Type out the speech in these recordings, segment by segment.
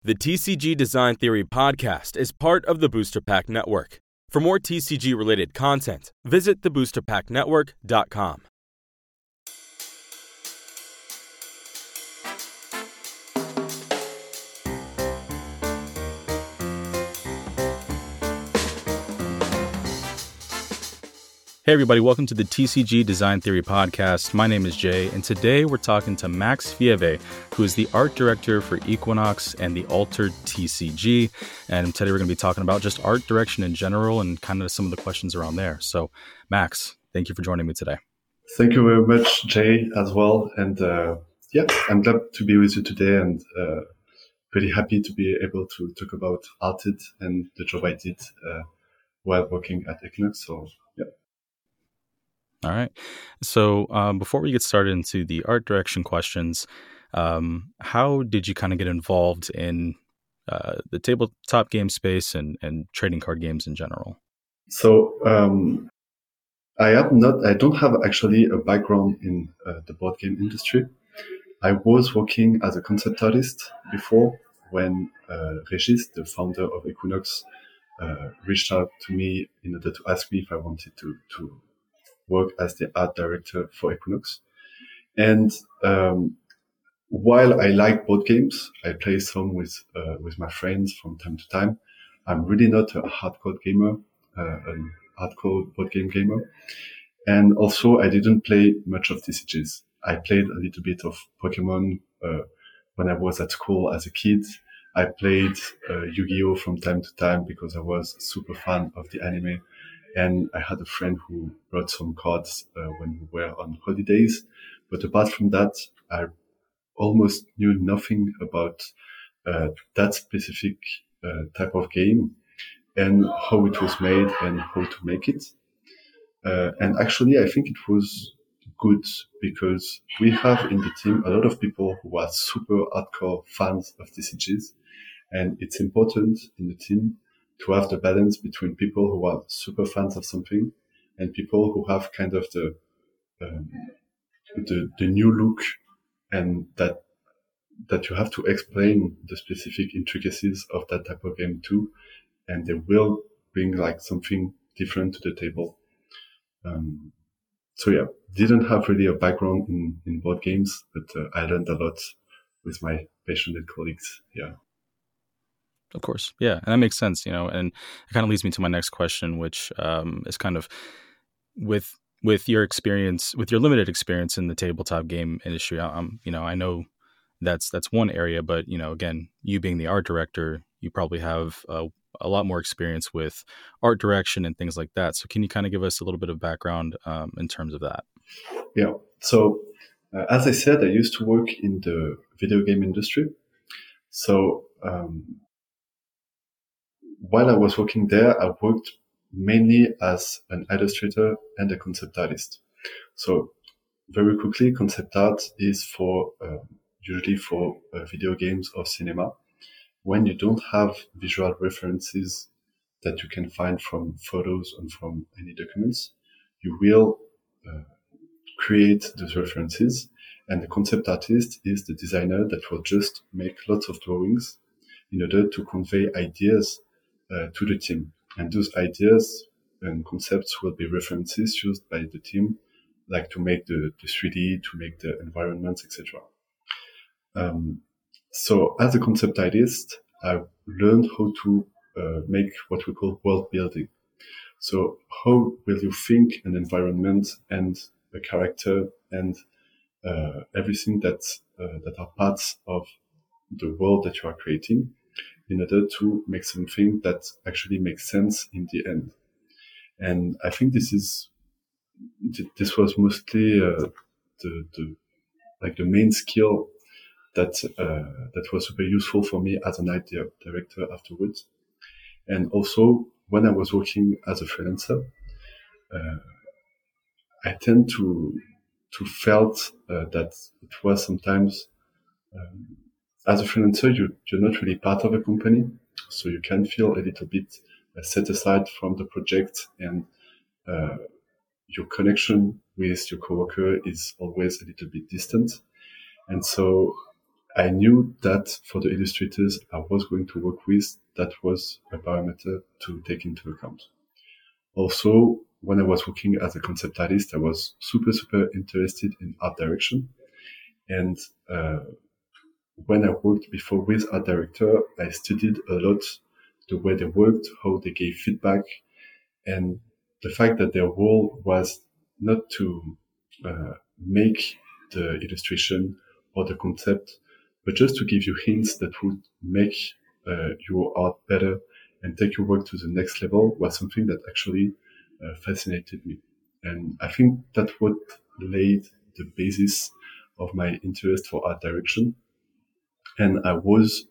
The TCG Design Theory podcast is part of the Booster Pack Network. For more TCG-related content, visit theboosterpacknetwork.com. Hey everybody, welcome to the TCG Design Theory podcast. My name is Jay, and today we're talking to Max Fieve, who is the art director for Equinox and the Altered TCG. And today we're going to be talking about just art direction in general and kind of some of the questions around there. So, Max, thank you for joining me today. Thank you very much, Jay, as well. And I'm glad to be with you today and pretty happy to be able to talk about Altered and the job I did while working at Equinox. So, yeah. All right. So before we get started into the art direction questions, how did you kind of get involved in the tabletop game space and trading card games in general? So I don't have actually a background in the board game industry. I was working as a concept artist before when Régis, the founder of Equinox, reached out to me in order to ask me if I wanted to work as the art director for Equinox. And while I like board games, I play some with my friends from time to time. I'm really not a hardcore gamer, an hardcore board game gamer. And also, I didn't play much of TCGs. I played a little bit of Pokemon when I was at school as a kid. I played Yu-Gi-Oh! From time to time because I was a super fan of the anime. And I had a friend who brought some cards when we were on holidays. But apart from that, I almost knew nothing about that specific type of game and how it was made and how to make it. And actually, I think it was good because we have in the team a lot of people who are super hardcore fans of TCGs. And it's important in the team to have the balance between people who are super fans of something and people who have kind of the new look, and that you have to explain the specific intricacies of that type of game too, and they will bring like something different to the table. So yeah, didn't have really a background in board games, but I learned a lot with my passionate colleagues. Yeah. Of course. Yeah. And that makes sense, and it kind of leads me to my next question, which is kind of with your experience, with your limited experience in the tabletop game industry. I know that's one area, but, again, you being the art director, you probably have a lot more experience with art direction and things like that. So can you kind of give us a little bit of background in terms of that? Yeah. So as I said, I used to work in the video game industry. So while I was working there, I worked mainly as an illustrator and a concept artist. So very quickly, concept art is for usually for video games or cinema. When you don't have visual references that you can find from photos and from any documents, you will create those references. And the concept artist is the designer that will just make lots of drawings in order to convey ideas to the team. And those ideas and concepts will be references used by the team, like to make the 3D, to make the environments, etc. So as a concept artist, I learned how to make what we call world building. So how will you think an environment and a character and everything that are parts of the world that you are creating in order to make something that actually makes sense in the end. And I think this was mostly the main skill that was super useful for me as an art director afterwards. And also when I was working as a freelancer, I tend to felt that it was sometimes as a freelancer, you're not really part of a company, so you can feel a little bit set aside from the project, and your connection with your coworker is always a little bit distant. And so I knew that for the illustrators I was going to work with, that was a parameter to take into account. Also, when I was working as a concept artist, I was super interested in art direction. And when I worked before with art director, I studied a lot the way they worked, how they gave feedback, and the fact that their role was not to make the illustration or the concept, but just to give you hints that would make your art better and take your work to the next level was something that actually fascinated me. And I think that's what laid the basis of my interest for art direction. And I was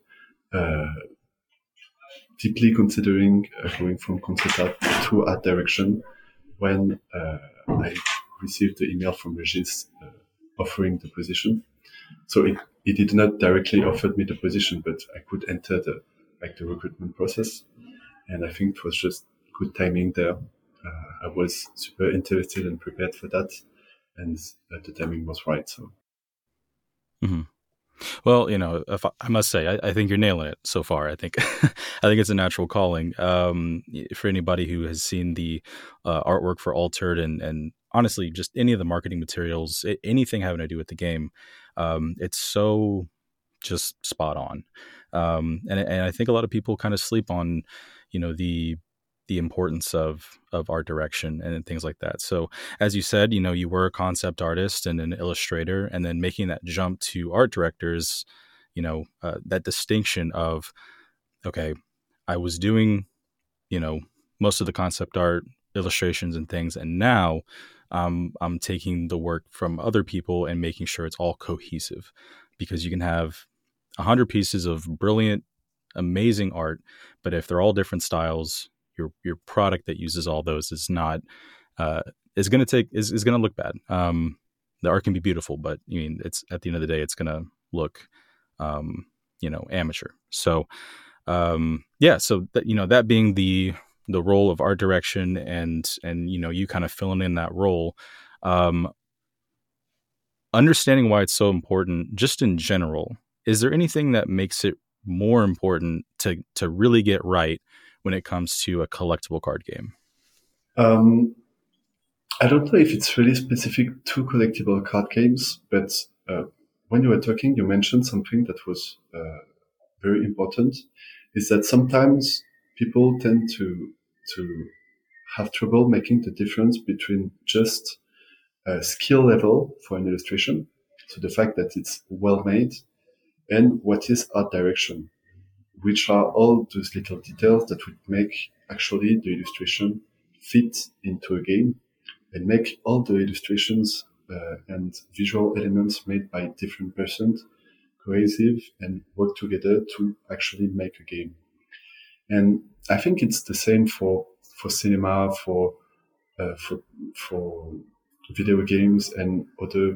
deeply considering going from concept art to art direction when I received the email from Regis offering the position. So it did not directly offer me the position, but I could enter the recruitment process. And I think it was just good timing there. I was super interested and prepared for that, and the timing was right. So. Mm-hmm. Well, if I must say, I think you're nailing it so far. I think, I think it's a natural calling. For anybody who has seen the artwork for Altered and honestly, just any of the marketing materials, anything having to do with the game, it's so just spot on. And I think a lot of people kind of sleep on, the importance of art direction and things like that. So as you said, you were a concept artist and an illustrator, and then making that jump to art directors, that distinction of, okay, I was doing, most of the concept art illustrations and things, and now I'm taking the work from other people and making sure it's all cohesive, because you can have 100 pieces of brilliant, amazing art, but if they're all different styles, your product that uses all those is not is going to look bad. The art can be beautiful, but I mean, it's at the end of the day, it's going to look amateur. So yeah, so that, that being the role of art direction, and you kind of filling in that role, understanding why it's so important just in general. Is there anything that makes it more important to really get right when it comes to a collectible card game? I don't know if it's really specific to collectible card games, but when you were talking, you mentioned something that was very important, is that sometimes people tend to have trouble making the difference between just skill level for an illustration, so the fact that it's well made, and what is art direction, which are all those little details that would make actually the illustration fit into a game and make all the illustrations and visual elements made by different persons cohesive and work together to actually make a game. And I think it's the same for cinema, for video games and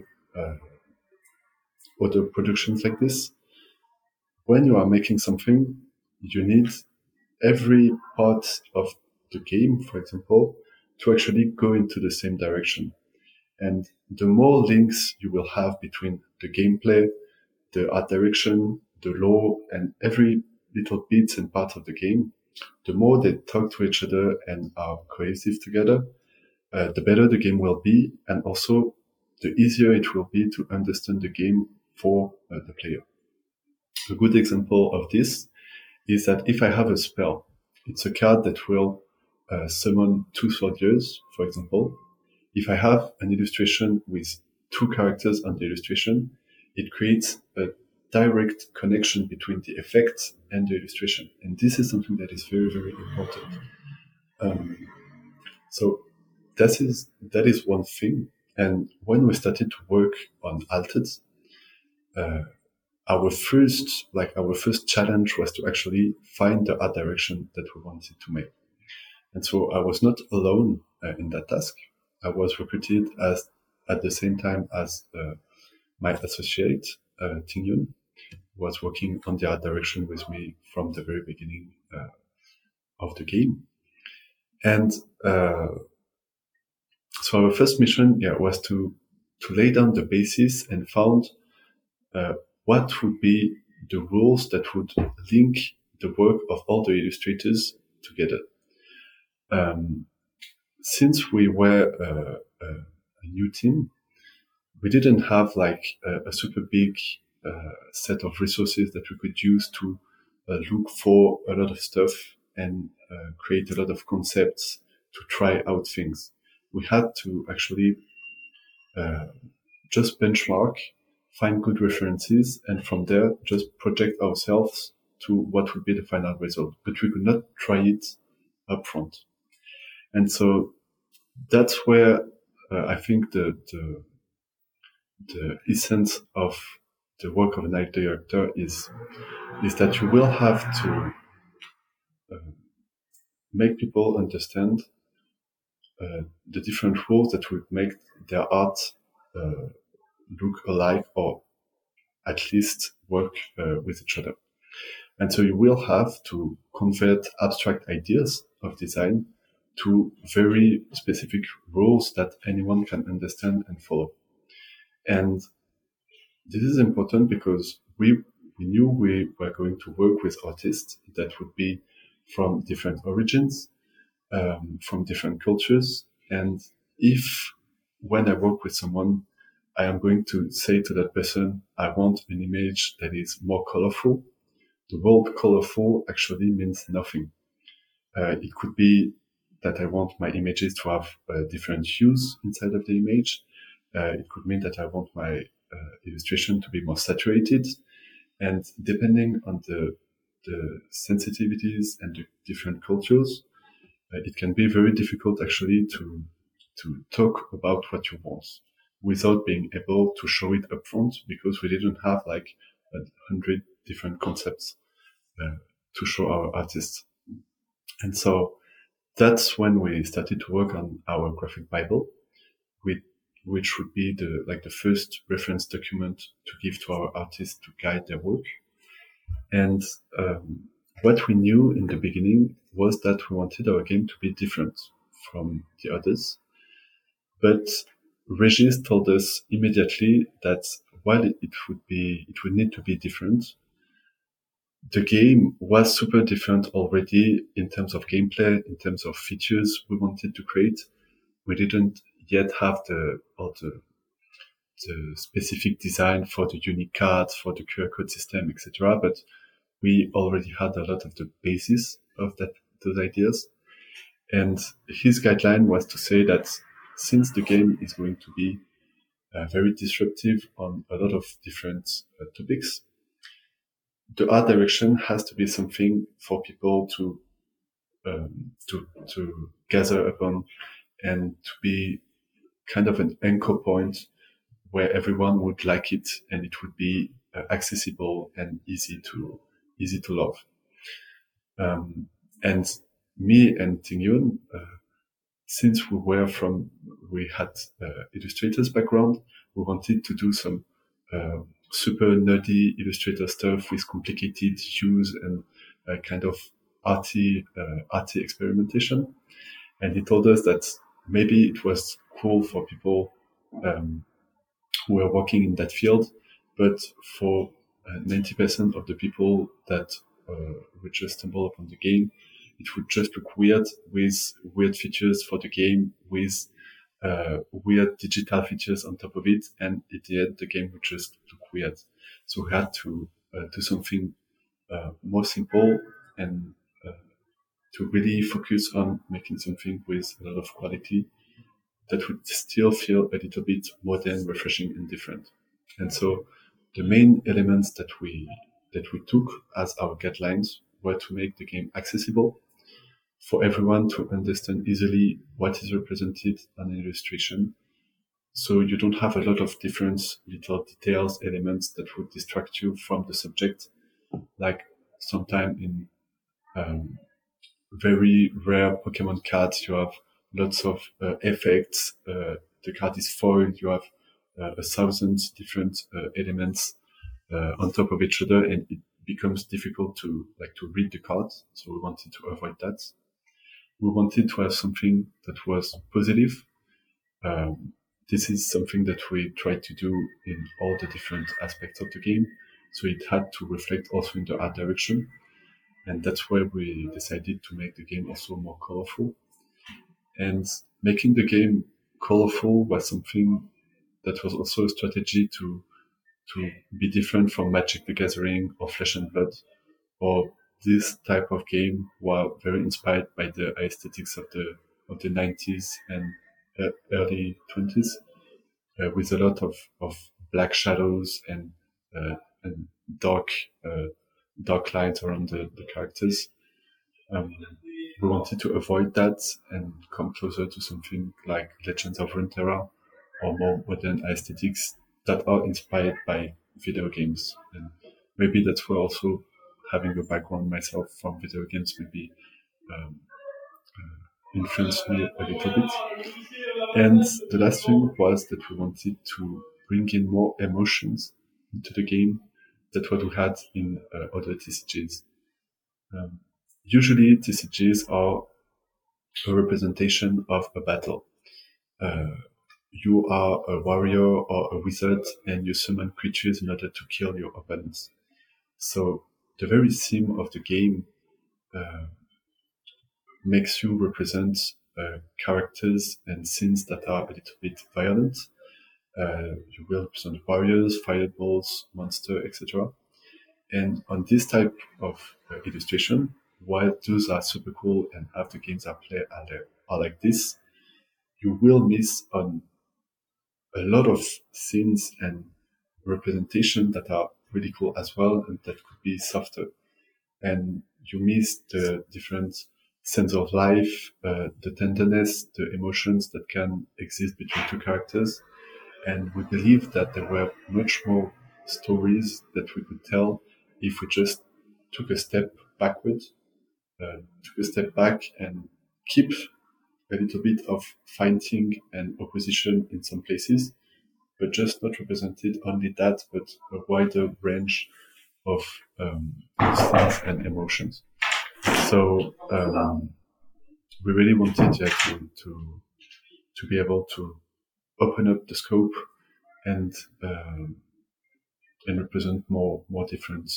other productions like this. When you are making something, you need every part of the game, for example, to actually go into the same direction. And the more links you will have between the gameplay, the art direction, the lore, and every little bits and parts of the game, the more they talk to each other and are cohesive together, the better the game will be, and also the easier it will be to understand the game for the player. A good example of this is that if I have a spell, it's a card that will summon 2 soldiers, for example. If I have an illustration with 2 characters on the illustration, it creates a direct connection between the effect and the illustration. And this is something that is very, very important. So that is one thing. And when we started to work on Altered, our first challenge was to actually find the art direction that we wanted to make. And so I was not alone in that task. I was recruited at the same time as my associate, Tingyun, who was working on the art direction with me from the very beginning of the game. And so our first mission was to lay down the basis and found what would be the rules that would link the work of all the illustrators together. Since we were a new team, we didn't have like a super big set of resources that we could use to look for a lot of stuff and create a lot of concepts to try out things. We had to actually just benchmark, find good references, and from there just project ourselves to what would be the final result. But we could not try it upfront. And so that's where I think the essence of the work of an art director is that you will have to make people understand the different rules that would make their art look alike or at least work with each other. And so you will have to convert abstract ideas of design to very specific rules that anyone can understand and follow. And this is important because we knew we were going to work with artists that would be from different origins, from different cultures. And if when I work with someone, I am going to say to that person, I want an image that is more colorful. The word colorful actually means nothing. It could be that I want my images to have different hues inside of the image. It could mean that I want my illustration to be more saturated. And depending on the sensitivities and the different cultures, it can be very difficult actually to talk about what you want without being able to show it upfront, because we didn't have like 100 different concepts to show our artists. And so that's when we started to work on our graphic Bible, which would be the first reference document to give to our artists to guide their work. And what we knew in the beginning was that we wanted our game to be different from the others. But Regis told us immediately that while it would need to be different, the game was super different already in terms of gameplay, in terms of features we wanted to create. We didn't yet have the specific design for the unique cards, for the QR code system, etc. But we already had a lot of the basis of those ideas. And his guideline was to say that since the game is going to be very disruptive on a lot of different topics, the art direction has to be something for people to gather upon and to be kind of an anchor point where everyone would like it and it would be accessible and easy to love. And me and Tingyun, since we had illustrators background, we wanted to do some super nerdy illustrator stuff with complicated hues and kind of arty experimentation. And he told us that maybe it was cool for people who were working in that field, but for 90% of the people that would just stumble upon the game, it would just look weird with weird features for the game, with weird digital features on top of it, and at the end the game would just look weird. So we had to do something more simple and to really focus on making something with a lot of quality that would still feel a little bit modern, refreshing, and different. And so the main elements that we took as our guidelines were to make the game accessible for everyone to understand easily what is represented on an illustration. So you don't have a lot of different little details, elements that would distract you from the subject. Like sometimes in very rare Pokemon cards, you have lots of effects. The card is foiled. You have 1,000 different elements on top of each other, and it becomes difficult to read the card. So we wanted to avoid that. We wanted to have something that was positive. This is something that we try to do in all the different aspects of the game. So it had to reflect also in the art direction. And that's why we decided to make the game also more colorful. And making the game colorful was something that was also a strategy to be different from Magic the Gathering or Flesh and Blood, or this type of game were very inspired by the aesthetics of the 90s and early 20s, with a lot of black shadows and dark dark lines around the characters. Um, we wanted to avoid that and come closer to something like Legends of Runeterra or more modern aesthetics that are inspired by video games. And maybe that's where also having a background myself from video games maybe um, influenced me a little bit. And the last thing was that we wanted to bring in more emotions into the game than what we had in other TCGs. Um, Usually TCGs are a representation of a battle. Uh, you are a warrior or a wizard and you summon creatures in order to kill your opponents. So the very theme of the game uh, makes you represent characters and scenes that are a little bit violent. You will represent warriors, fireballs, monster, etc. And on this type of illustration, while those are super cool and have the games are like this, you will miss on a lot of scenes and representation that are really cool as well and that could be softer. And you miss the different sense of life, the tenderness, the emotions that can exist between two characters. And we believe that there were much more stories that we could tell if we just took a step backward, took a step back and keep a little bit of fighting and opposition in some places, but just not represented only that, but a wider range of things and emotions. So we really wanted to be able to open up the scope and represent more different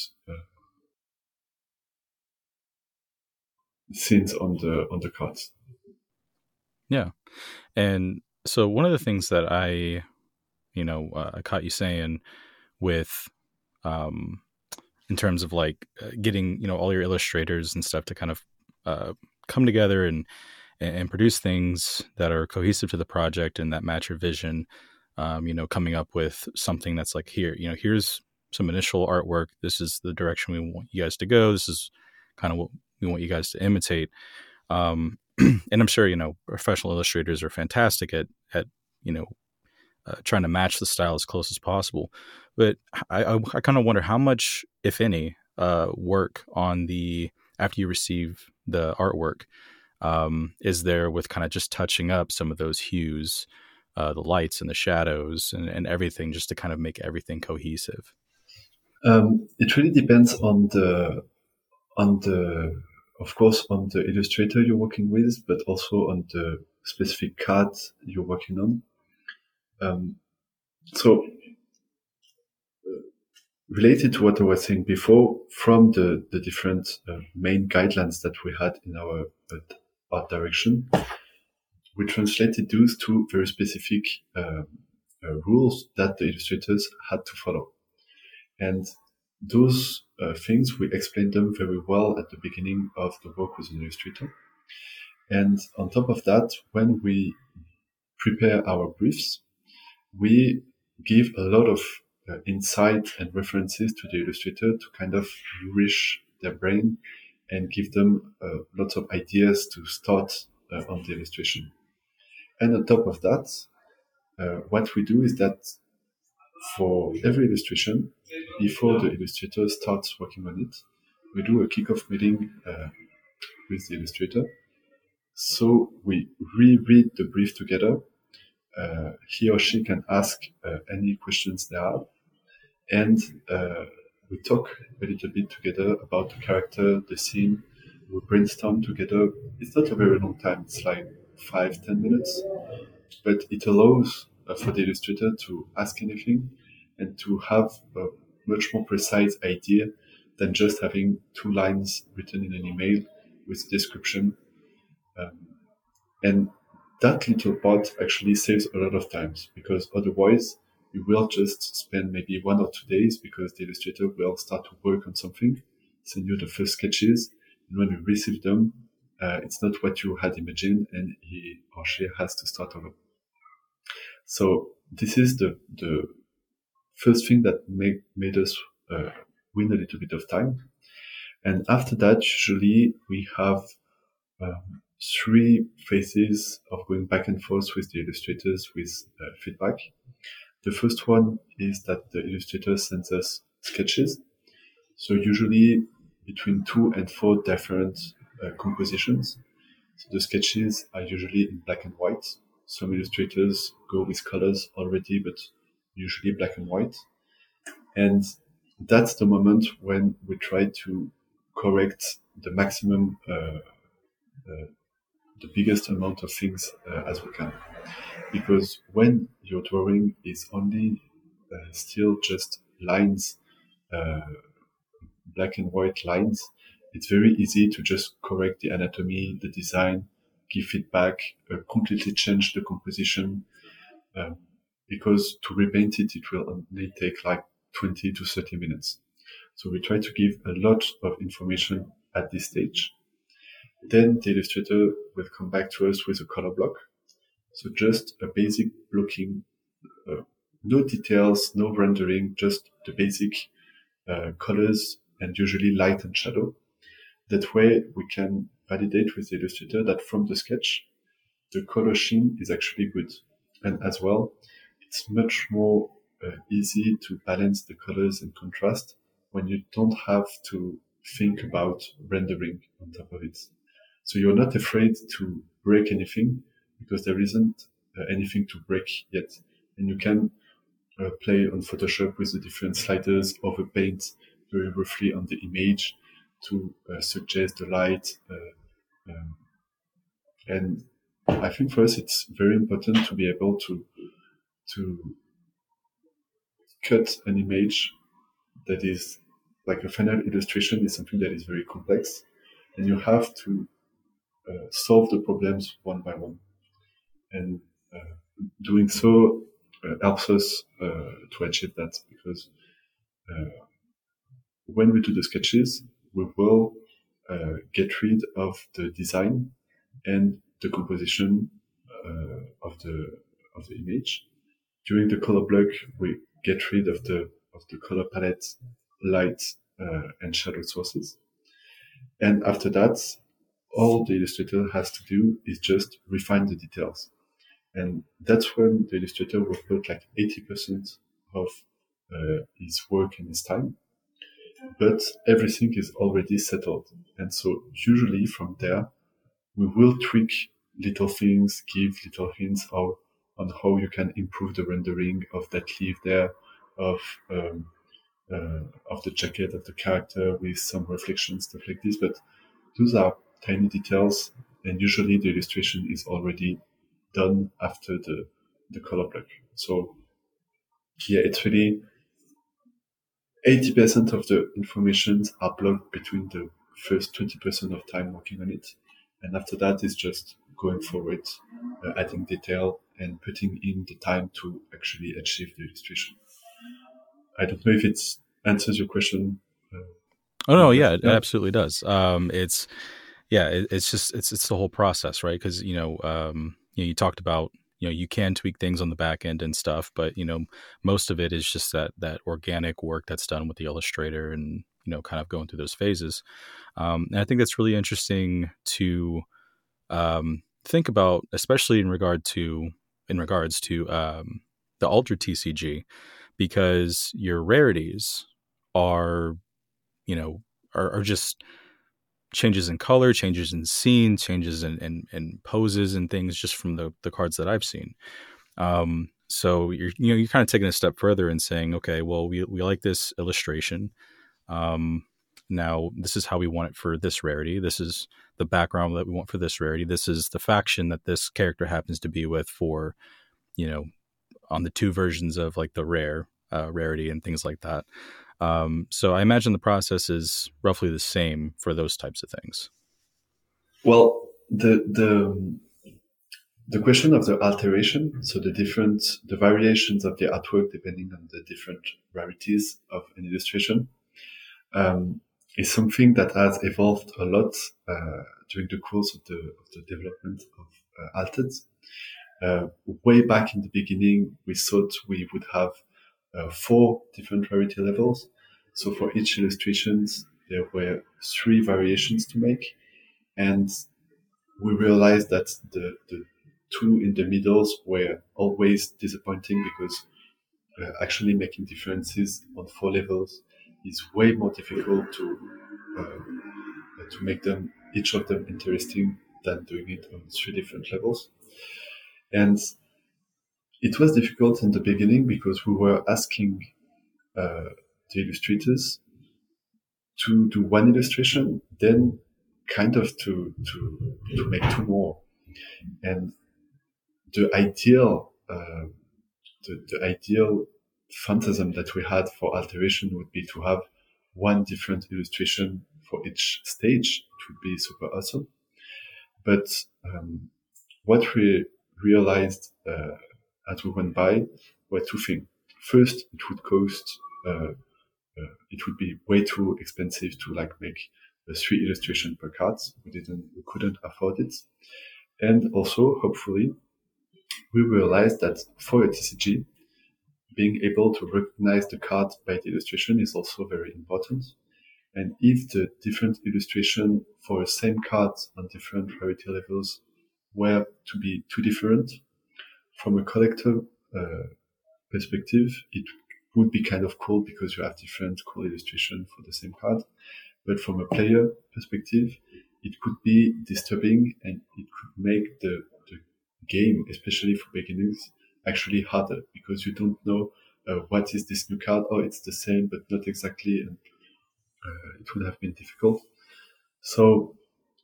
scenes on the cards. Yeah. And so one of the things that I caught you saying with, in terms of like getting, all your illustrators and stuff to kind of come together and produce things that are cohesive to the project and that match your vision, coming up with something that's like, here's some initial artwork. This is the direction we want you guys to go. This is kind of what we want you guys to imitate. And I'm sure, professional illustrators are fantastic at trying to match the style as close as possible. But I kind of wonder how much, if any, work on after you receive the artwork, is there with kind of just touching up some of those hues, the lights and the shadows and everything, just to kind of make everything cohesive? It really depends on of course, on the illustrator you're working with, but also on the specific card you're working on. So related to what I was saying before, from the different main guidelines that we had in our art direction, we translated those to very specific rules that the illustrators had to follow. And those things, we explained them very well at the beginning of the work with an illustrator. And on top of that, when we prepare our briefs, we give a lot of insight and references to the illustrator to kind of nourish their brain and give them lots of ideas to start on the illustration. And on top of that, what we do is that for every illustration, before the illustrator starts working on it, we do a kickoff meeting with the illustrator. So we reread the brief together. He or she can ask any questions they have. And we talk a little bit together about the character, the scene. We brainstorm together. It's not a very long time. It's like 5-10 minutes. But it allows for the illustrator to ask anything and to have much more precise idea than just having 2 lines written in an email with description. And that little part actually saves a lot of times, because otherwise you will just spend maybe 1 or 2 days, because the illustrator will start to work on something, send you the first sketches, and when you receive them, it's not what you had imagined, and he or she has to start over. So this is the first thing that made us win a little bit of time. And after that, usually we have 3 phases of going back and forth with the illustrators with feedback. The first one is that the illustrator sends us sketches. So usually between 2 and 4 different compositions. So the sketches are usually in black and white. Some illustrators go with colors already, but usually black and white. And that's the moment when we try to correct the maximum, the biggest amount of things as we can. Because when your drawing is only still just lines, black and white lines, it's very easy to just correct the anatomy, the design, give feedback, completely change the composition. Because to repaint it, it will only take like 20 to 30 minutes. So we try to give a lot of information at this stage. Then the illustrator will come back to us with a color block. So just a basic blocking, no details, no rendering, just the basic colors, and usually light and shadow. That way we can validate with the illustrator that from the sketch, the color scheme is actually good. And as well, it's much more easy to balance the colors and contrast when you don't have to think about rendering on top of it. So you're not afraid to break anything, because there isn't anything to break yet. And you can play on Photoshop with the different sliders, overpaint very roughly on the image to suggest the light. And I think for us, it's very important to be able to cut an image that is like a final illustration is something that is very complex, and you have to solve the problems one by one. And doing so helps us to achieve that, because when we do the sketches, we will get rid of the design and the composition of the image. During the color block, we get rid of the color palette, light, and shadow sources. And after that, all the illustrator has to do is just refine the details. And that's when the illustrator will put like 80% of his work and his time. But everything is already settled. And so usually from there, we will tweak little things, give little hints on how you can improve the rendering of that leaf there, of the jacket of the character with some reflections, stuff like this. But those are tiny details, and usually the illustration is already done after the color block. So yeah, it's really 80% of the informations are blocked between the first 20% of time working on it. And after that is just going forward, adding detail and putting in the time to actually achieve the illustration. I don't know if it answers your question. Oh no, yeah, it absolutely does. It's the whole process, right? Because you talked about you can tweak things on the back end and stuff, but most of it is just that organic work that's done with the illustrator, and kind of going through those phases. And I think that's really interesting to think about, especially in regards to the Ultra TCG, because your rarities are just changes in color, changes in scene, changes in poses and things just from the cards that I've seen. So you're kind of taking a step further and saying, okay, well, we like this illustration. Now this is how we want it for this rarity. This is the background that we want for this rarity. This is the faction that this character happens to be with for, on the 2 versions of like the rarity and things like that. So I imagine the process is roughly the same for those types of things. Well, the question of the alteration, so the variations of the artwork depending on the different rarities of an illustration, is something that has evolved a lot during the course of the development of Altered. Way back in the beginning, we thought we would have 4 different rarity levels. So for each illustrations, there were 3 variations to make. And we realized that the 2 in the middles were always disappointing because actually making differences on 4 levels is way more difficult to make them, each of them, interesting than doing it on 3 different levels. And it was difficult in the beginning because we were asking the illustrators to do 1 illustration, then kind of to make 2 more. And the ideal phantasm that we had for alteration would be to have 1 different illustration for each stage. It would be super awesome. But what we realized as we went by were 2 things. First, it would cost, it would be way too expensive to make 3 illustration per card. We couldn't afford it. And also, hopefully, we realized that for a TCG, being able to recognize the card by the illustration is also very important. And if the different illustration for the same card on different rarity levels were to be too different, from a collector perspective, it would be kind of cool because you have different cool illustration for the same card. But from a player perspective, it could be disturbing and it could make the game, especially for beginners, actually harder because you don't know what is this new card. Oh, it's the same, but not exactly. And it would have been difficult. So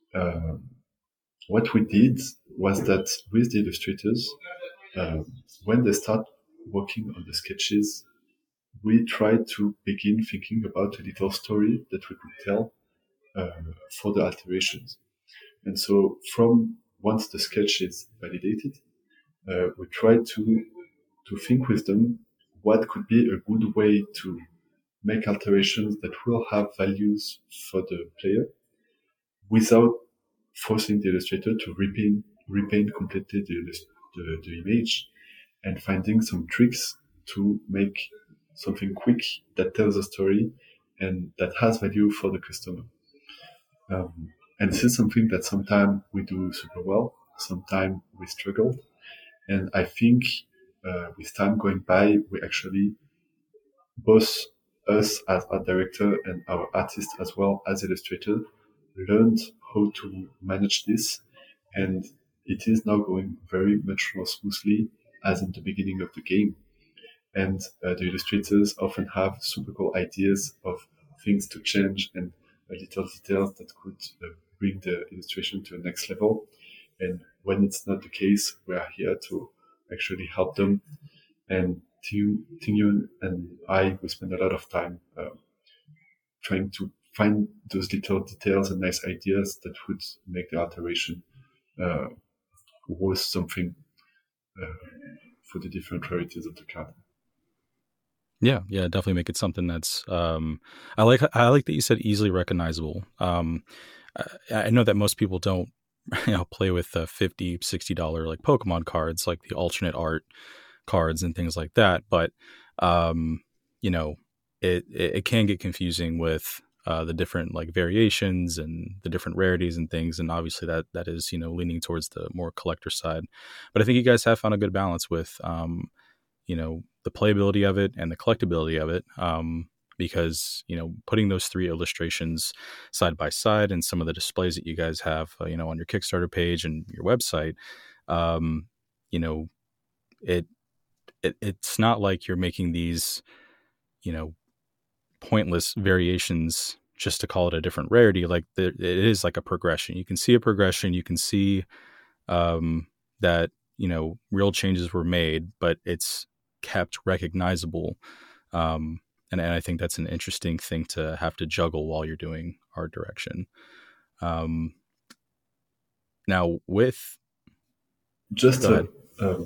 what we did was that with the illustrators, when they start working on the sketches, we tried to begin thinking about a little story that we could tell for the alterations. And so from once the sketch is validated, we tried to think with them what could be a good way to make alterations that will have values for the player without forcing the illustrator to repaint completely the image, and finding some tricks to make something quick that tells a story and that has value for the customer. And this is something that sometimes we do super well, sometimes we struggle. And I think with time going by, we actually, both us as art director and our artist as well as illustrator, learned how to manage this. And it is now going very much more smoothly as in the beginning of the game. And the illustrators often have super cool ideas of things to change and little details that could bring the illustration to the next level. And when it's not the case, we are here to actually help them. And Tingyun and I, we spend a lot of time trying to find those little details and nice ideas that would make the alteration worth something for the different rarities of the card. Yeah, definitely make it something that's I like that you said easily recognizable. I know that most people don't play with $50, $60 like Pokemon cards, like the alternate art cards and things like that, but it can get confusing with the different like variations and the different rarities and things, and obviously that is leaning towards the more collector side. But I think you guys have found a good balance with the playability of it and the collectability of it, because putting those 3 illustrations side by side and some of the displays that you guys have on your Kickstarter page and your website, it's not like you're making these pointless variations just to call it a different rarity. Like it is like a progression. You can see a progression. You can see that real changes were made, but it's kept recognizable and I think that's an interesting thing to have to juggle while you're doing art direction. Um, Now with Just go ahead.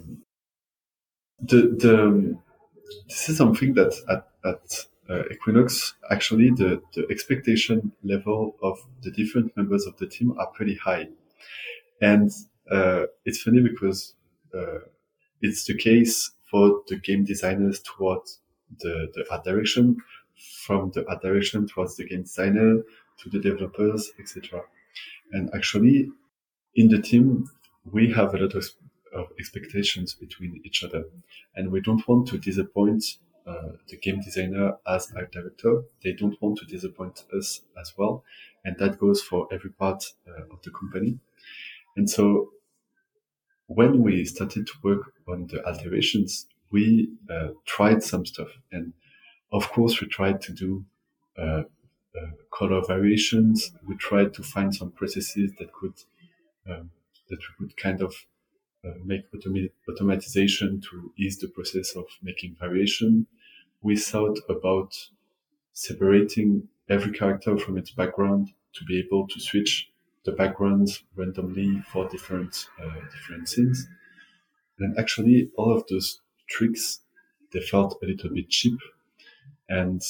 the this is something that at Equinox, actually, the expectation level of the different members of the team are pretty high. And it's funny because uh, it's the case for the game designers towards the art direction, from the art direction towards the game designer, to the developers, etc. And actually, in the team, we have a lot of expectations between each other, and we don't want to disappoint the game designer as art director. They don't want to disappoint us as well, and that goes for every part of the company. And so, when we started to work on the alterations, we tried some stuff, and of course, we tried to do uh, color variations. We tried to find some processes um, that we could kind of make automatization to ease the process of making variation. We thought about separating every character from its background to be able to switch the backgrounds randomly for different scenes. And actually, all of those tricks, they felt a little bit cheap, and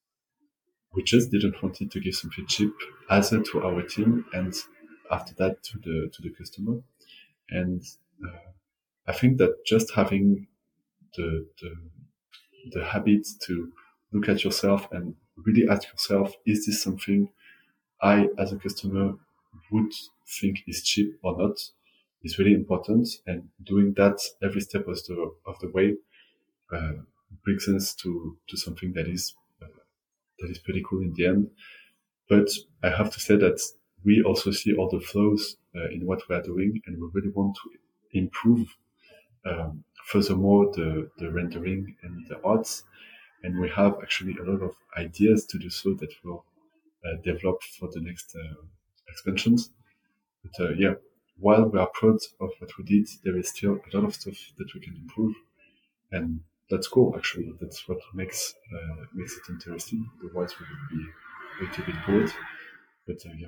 we just didn't want it to give something cheap either to our team and after that to the customer. And I think that just having the, the the habit to look at yourself and really ask yourself, is this something I, as a customer, would think is cheap or not, is really important. And doing that every step of the way uh, brings us to something that is pretty cool in the end. But I have to say that we also see all the flaws in what we are doing, and we really want to improve furthermore the rendering and the arts. And we have actually a lot of ideas to do so that we'll develop for the next expansions. But yeah, while we are proud of what we did, there is still a lot of stuff that we can improve, and that's cool. Actually, that's what makes it interesting. Otherwise, we would be a little bit bored. But yeah.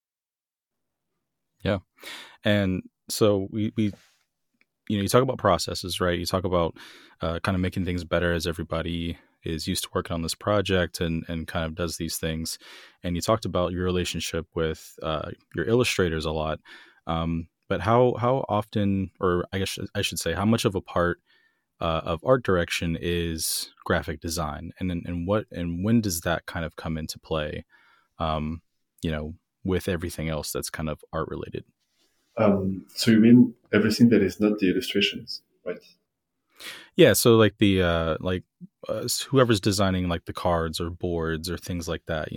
Yeah. And so we you talk about processes, right? You talk about kind of making things better as everybody is used to working on this project and kind of does these things. And you talked about your relationship with your illustrators a lot. But how often, or I guess I should say, how much of a part of art direction is graphic design, and when does that kind of come into play? Um, you know, with everything else that's kind of art related. So you mean everything that is not the illustrations, right? Yeah, so like the whoever's designing like the cards or boards or things like that,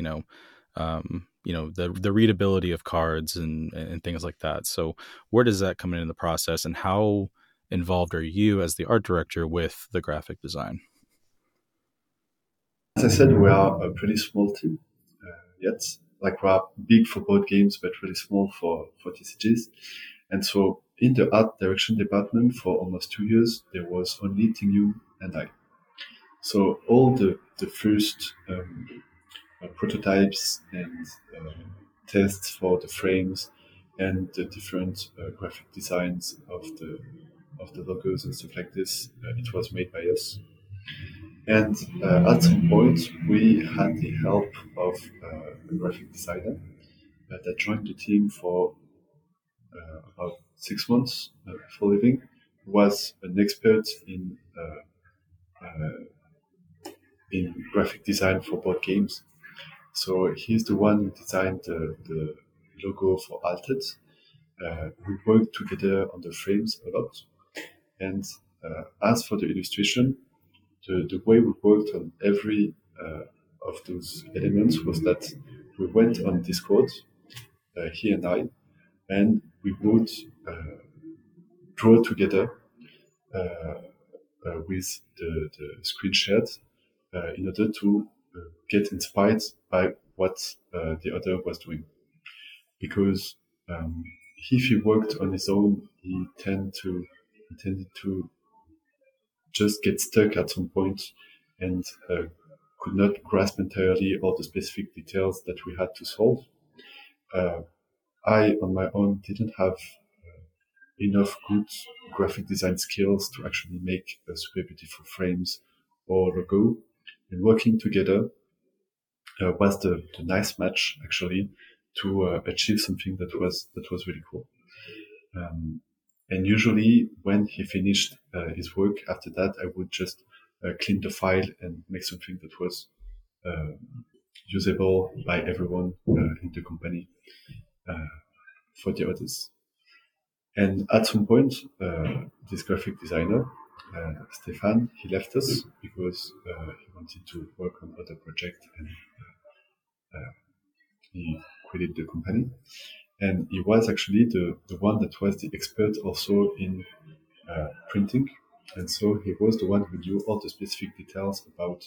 the readability of cards and things like that. So where does that come in the process, and how involved are you as the art director with the graphic design? As I said, we are a pretty small team yet. Like we are big for board games, but really small for TCGs. And so in the art direction department for almost 2 years, there was only Tingyu and I. So all the first prototypes and tests for the frames and the different graphic designs of the logos and stuff like this, it was made by us. And at some point, we had the help of a graphic designer that joined the team for about 6 months before leaving, who was an expert in graphic design for board games. So he's the one who designed the logo for Alted. We worked together on the frames a lot. And as for the illustration, the way we worked on every of those elements was that we went on Discord, he and I, and we would draw together with the screen shared in order to get inspired by what the other was doing. Because if he worked on his own, he tended to just get stuck at some point and could not grasp entirely all the specific details that we had to solve. I, on my own, didn't have enough good graphic design skills to actually make super beautiful frames or logo. And working together was the nice match, actually, to achieve something that was really cool. And usually, when he finished his work, after that, I would just clean the file and make something that was usable by everyone in the company for the others. And at some point, this graphic designer, Stefan, he left us because he wanted to work on other projects, and he quitted the company. And he was actually the one that was the expert also in printing. And so he was the one who knew all the specific details about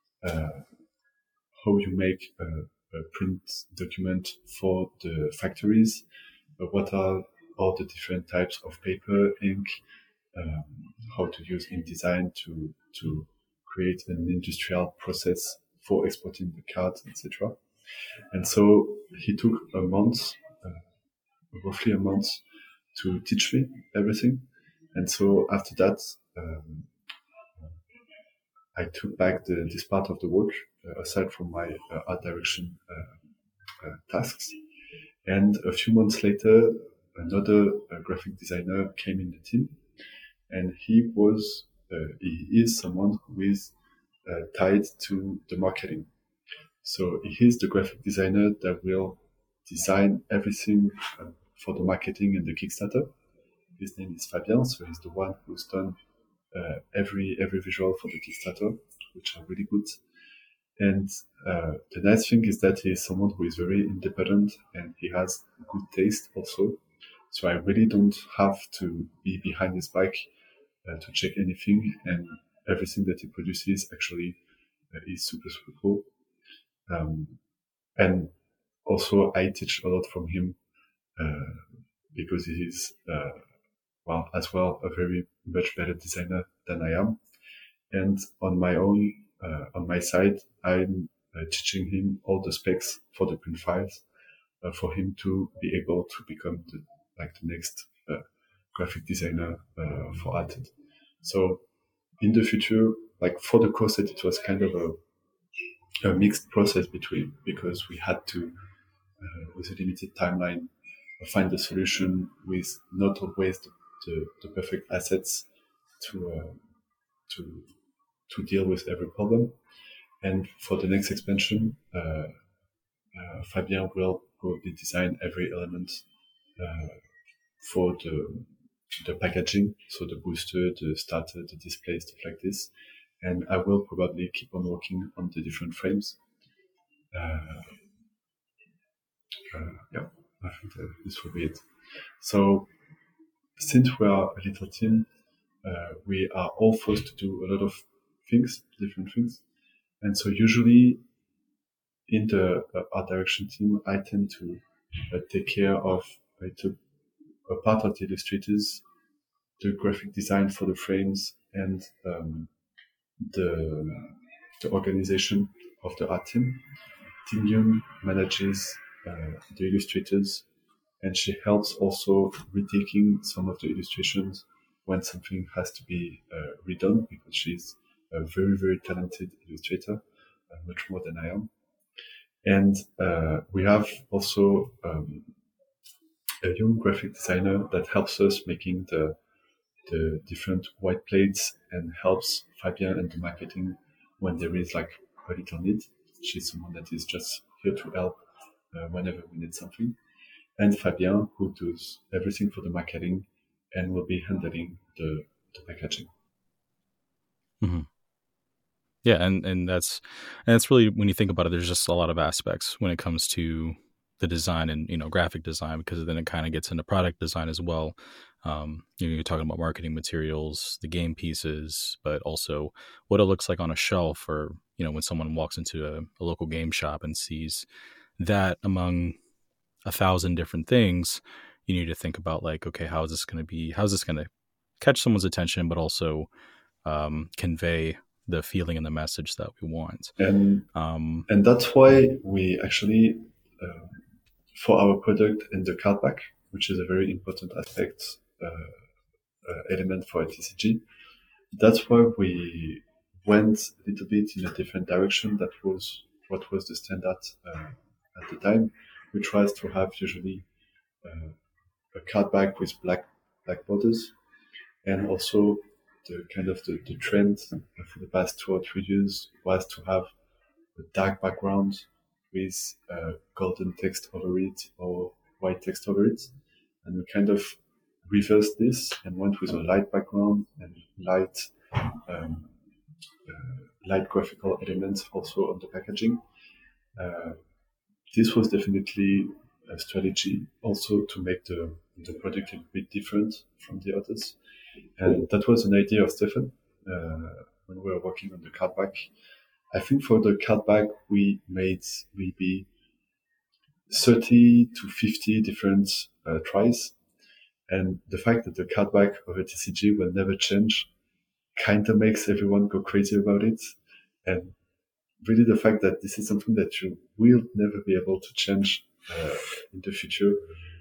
how you make a print document for the factories, what are all the different types of paper, ink, how to use InDesign to create an industrial process for exporting the cards, etc. And so he took a month, roughly a month, to teach me everything. And so after that, I took back this part of the work, aside from my art direction tasks. And a few months later, another graphic designer came in the team, and he is someone who is tied to the marketing. So he is the graphic designer that will design everything for the marketing and the Kickstarter. His name is Fabien, so he's the one who's done every visual for the Kickstarter, which are really good. And the nice thing is that he is someone who is very independent, and he has good taste also. So I really don't have to be behind his back to check anything, and everything that he produces actually is super cool. And also I teach a lot from him because he is as well a very much better designer than I am. And on my side, I'm teaching him all the specs for the print files for him to be able to become the next graphic designer for Alted. So in the future, for the course set, it was kind of a mixed process because we had to, with a limited timeline, find a solution with not always the perfect assets to deal with every problem. And for the next expansion, Fabien will probably design every element for the packaging, so the booster, the starter, the display, stuff like this. And I will probably keep on working on the different frames. I think this will be it. So since we are a little team, we are all forced to do a lot of things, different things. And so usually in the art direction team, I tend to take care of a part of the illustrators, the graphic design for the frames, and the organization of the art team. Tim Young manages the illustrators, and she helps also retaking some of the illustrations when something has to be redone, because she's a very, very talented illustrator, much more than I am. And we have also a young graphic designer that helps us making the different white plates and helps Fabien and the marketing when there is a little need. She's someone that is just here to help whenever we need something. And Fabien, who does everything for the marketing and will be handling the packaging. Mm-hmm. Yeah, and that's really, when you think about it, there's just a lot of aspects when it comes to the design and graphic design, because then it kind of gets into product design as well. You're talking about marketing materials, the game pieces, but also what it looks like on a shelf, or when someone walks into a local game shop and sees that among 1,000 different things, you need to think about okay, how's this going to catch someone's attention, but also convey the feeling and the message that we want. And Um, and that's why we actually uh, for our product in the card back, which is a very important aspect element for a TCG. That's why we went a little bit in a different direction. That was what was the standard at the time, which was to have usually a card back with black borders, and also the trend for the past 2 or 3 years was to have a dark background with golden text over it or white text over it. And we kind of reversed this and went with a light background and um, light graphical elements also on the packaging. Uh, this was definitely a strategy also to make the product a bit different from the others. And that was an idea of Stefan when we were working on the card back. I think for the card back, we made maybe 30 to 50 different tries. And the fact that the card back of a TCG will never change kind of makes everyone go crazy about it. And really the fact that this is something that you will never be able to change in the future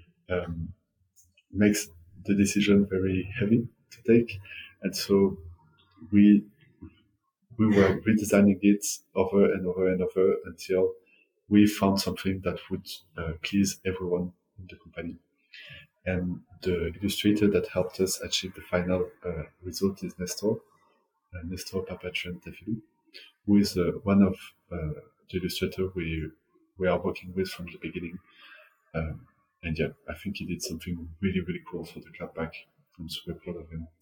makes the decision very heavy to take. And so we were redesigning it over and over and over until we found something that would please everyone in the company. And the illustrator that helped us achieve the final result is Nestor Papatrian-Tefilou, who is one of the illustrator we are working with from the beginning. And yeah, I think he did something really, really cool for the card back. I'm super proud of him.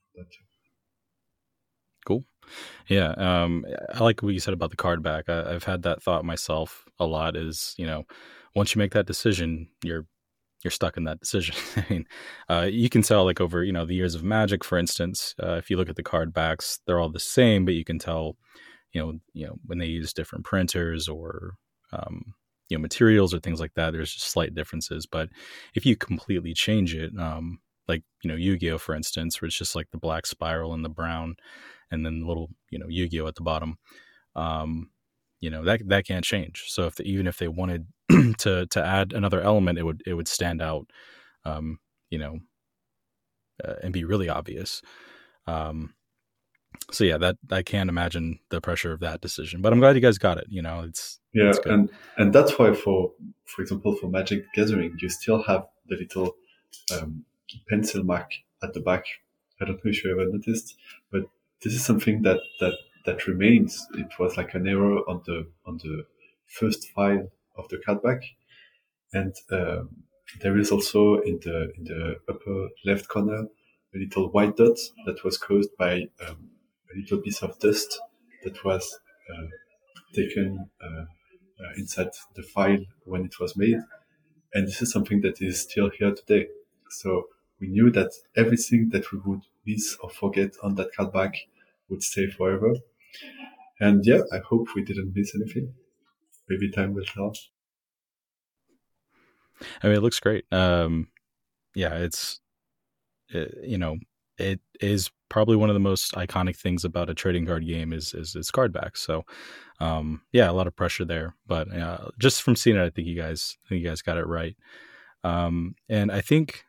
Cool. Yeah. I like what you said about the card back. I've had that thought myself a lot is, once you make that decision, you're stuck in that decision. I mean, you can tell like over, the years of Magic, for instance, if you look at the card backs, they're all the same, but you can tell, when they use different printers or, materials or things like that, there's just slight differences. But if you completely change it, like, Yu-Gi-Oh, for instance, where it's just like the black spiral and the brown and then the little, Yu-Gi-Oh at the bottom, that can't change. So even if they wanted to add another element, it would stand out, and be really obvious. So yeah, that I can't imagine the pressure of that decision, but I'm glad you guys got it. It's good. And that's why for example for Magic Gathering you still have the little pencil mark at the back. I don't know if you ever noticed, but this is something that remains. It was like an error on the first file of the card back, and there is also in the upper left corner a little white dot that was caused by a little piece of dust that was taken inside the file when it was made, and this is something that is still here today. So we knew that everything that we would miss or forget on that card back would stay forever. And yeah, I hope we didn't miss anything. Maybe time will tell. I mean, it looks great. Yeah, it is probably one of the most iconic things about a trading card game is card backs. So, yeah, a lot of pressure there, but just from seeing it, I think you guys got it right. And I think,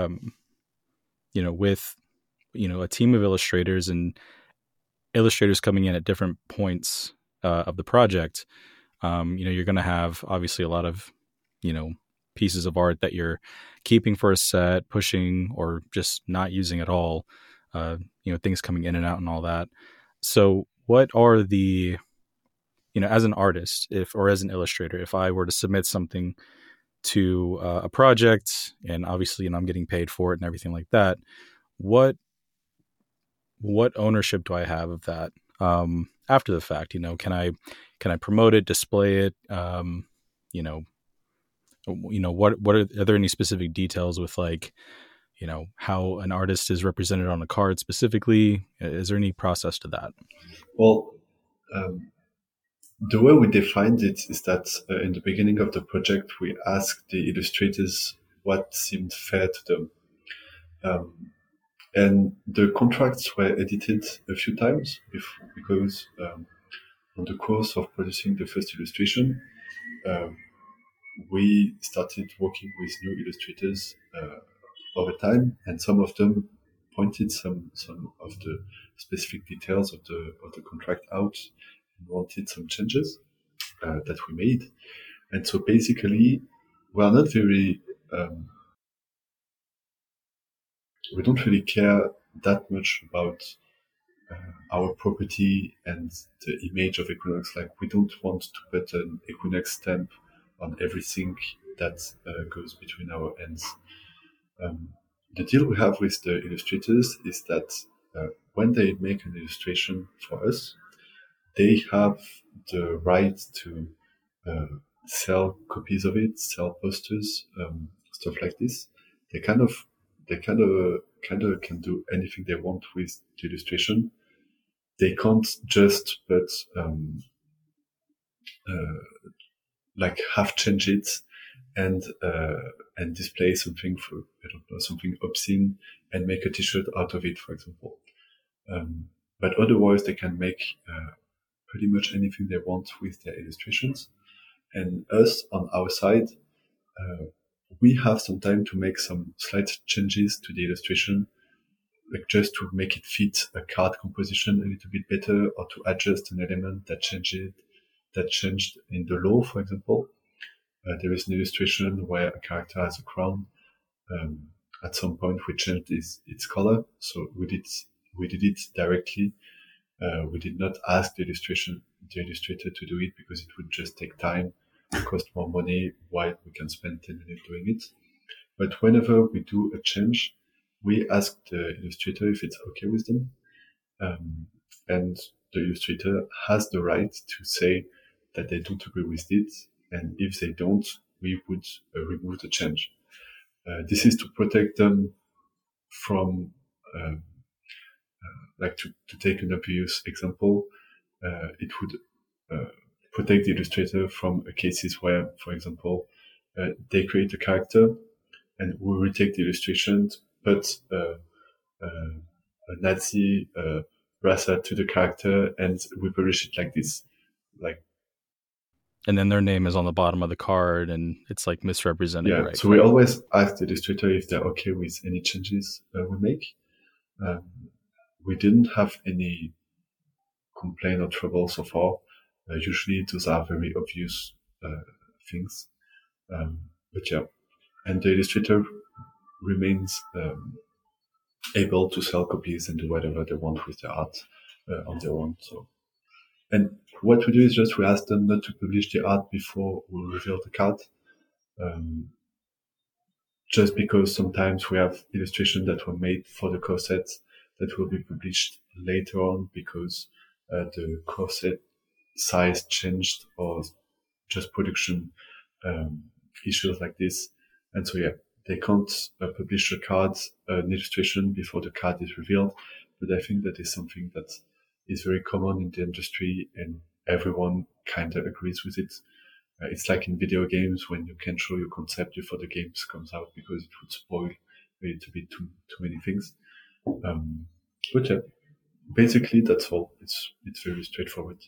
with, a team of illustrators and illustrators coming in at different points of the project, you're going to have obviously a lot of, pieces of art that you're keeping for a set, pushing, or just not using at all, things coming in and out and all that. So what are the, as an artist, or as an illustrator, if I were to submit something to a project and obviously, I'm getting paid for it and everything like that, what ownership do I have of that after the fact? Can I promote it, display it? What are there any specific details with like, how an artist is represented on a card specifically? Is there any process to that? Well, the way we defined it is that in the beginning of the project, we asked the illustrators what seemed fair to them. And the contracts were edited a few times because on the course of producing the first illustration, uh, we started working with new illustrators over time, and some of them pointed some of the specific details of the contract out and wanted some changes that we made. And so basically, we are not very we don't really care that much about our property and the image of Equinox. Like, we don't want to put an Equinox stamp on everything that goes between our ends. The deal we have with the illustrators is that when they make an illustration for us, they have the right to sell copies of it, sell posters, stuff like this. They kind of can do anything they want with the illustration. They can't just put like half change it and display something for, I don't know, something obscene and make a T-shirt out of it, for example. But otherwise, they can make pretty much anything they want with their illustrations. And us on our side, we have some time to make some slight changes to the illustration, like just to make it fit a card composition a little bit better, or to adjust an element that changed in the law, for example. There is an illustration where a character has a crown. At some point, we changed its color, so we did it directly. We did not ask the illustrator to do it because it would just take time, cost more money, while we can spend 10 minutes doing it. But whenever we do a change, we ask the illustrator if it's okay with them. And the illustrator has the right to say that they don't agree with it. And if they don't, we would remove the change. This is to protect them from, like, to take an obvious example, it would protect the illustrator from cases where, for example, they create a character and we retake the illustrations, but a Nazi bracelet to the character, and we publish it like this. Like, and then their name is on the bottom of the card and it's like misrepresenting, yeah, right? so we always ask the illustrator if they're okay with any changes we make. We didn't have any complaint or trouble so far. Usually those are very obvious things. But yeah, and the illustrator remains able to sell copies and do whatever they want with their art on their own. So, and what we do is just we ask them not to publish the art before we reveal the card. Just because sometimes we have illustrations that were made for the core set that will be published later on because the core set size changed or just production issues like this. And so, yeah, they can't publish a card, an illustration before the card is revealed. But I think that is something that is very common in the industry and everyone kind of agrees with it. It's like in video games when you can show your concept before the game comes out because it would spoil a little bit too many things. But yeah, basically that's all. It's very straightforward.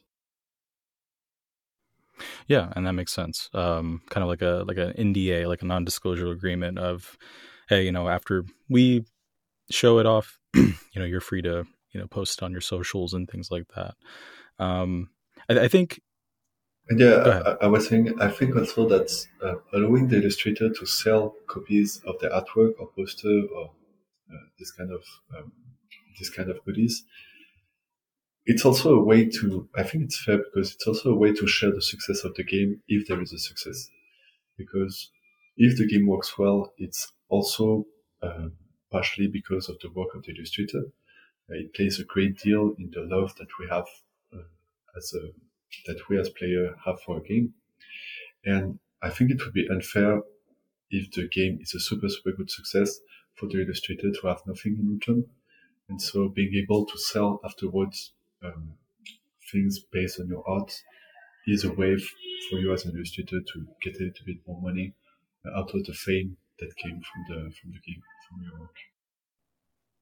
Yeah, and that makes sense. Kind of like an NDA, like a non-disclosure agreement of, hey, after we show it off, you're free to post it on your socials and things like that. I think. And yeah, I was saying, I think also that allowing the illustrator to sell copies of their artwork or poster or this kind of goodies, it's also a way to, I think it's fair because it's also a way to share the success of the game if there is a success. Because if the game works well, it's also partially because of the work of the illustrator. It plays a great deal in the love that we have that we as players have for a game. And I think it would be unfair if the game is a super, super good success for the illustrator to have nothing in return. And so being able to sell afterwards things based on your art is a way for you as an illustrator to get a little bit more money out of the fame that came from the game, from your work.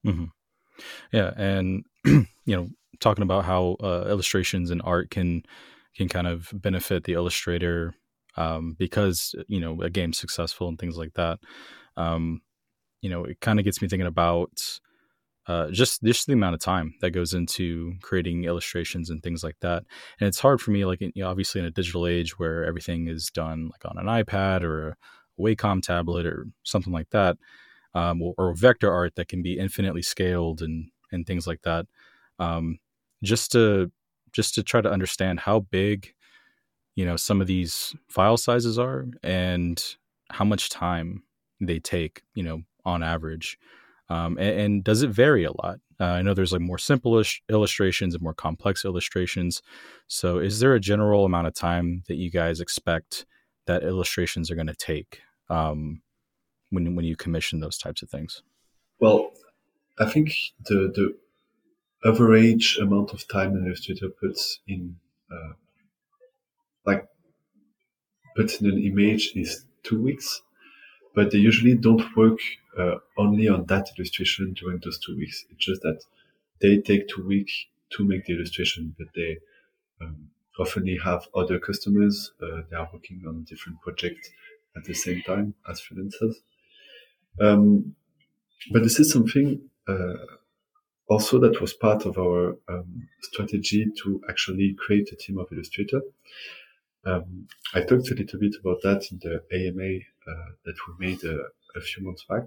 Hmm. Yeah, and you know, talking about how illustrations and art can kind of benefit the illustrator because a game's successful and things like that. Um, it kind of gets me thinking about just the amount of time that goes into creating illustrations and things like that. And it's hard for me, like obviously in a digital age where everything is done like on an iPad or a Wacom tablet or something like that, or vector art that can be infinitely scaled and things like that. Um, just to try to understand how big some of these file sizes are and how much time they take on average. And does it vary a lot? I know there's like more simple illustrations and more complex illustrations. So is there a general amount of time that you guys expect that illustrations are going to take when you commission those types of things? Well, I think the average amount of time an illustrator puts in uh, like puts in an image is 2 weeks, but they usually don't work only on that illustration during those 2 weeks. It's just that they take 2 weeks to make the illustration, but they um, often have other customers. They are working on different projects at the same time as freelancers. Um, but this is something also that was part of our strategy to actually create a team of illustrators. I talked a little bit about that in the AMA that we made a few months back.